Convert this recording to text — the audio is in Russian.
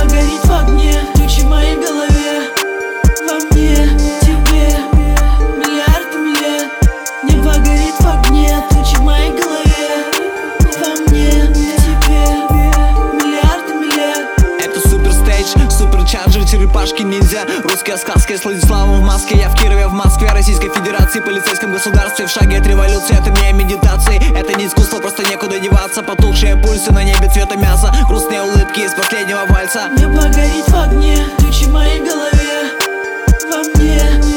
погореть в огне, ключи в моей голове. Во мне, тебе, миллиардами лет. Не погореть в огне, ключи в моей голове. Во мне, тебе, миллиардами лет. Это супер стейдж, суперчарджер, черепашки ниндзя. Русская сказка с Владиславом в маске. Я в Кирове, в Москве, Российской Федерации, полицейском государстве. В шаге от революции, это не медитации. Это не искусство, просто некуда деваться. Потухшие пульсы на небе цвета мяса. Грустные улыбки из последнего вальса. Не погореть в огне, ключи в моей голове. Во мне.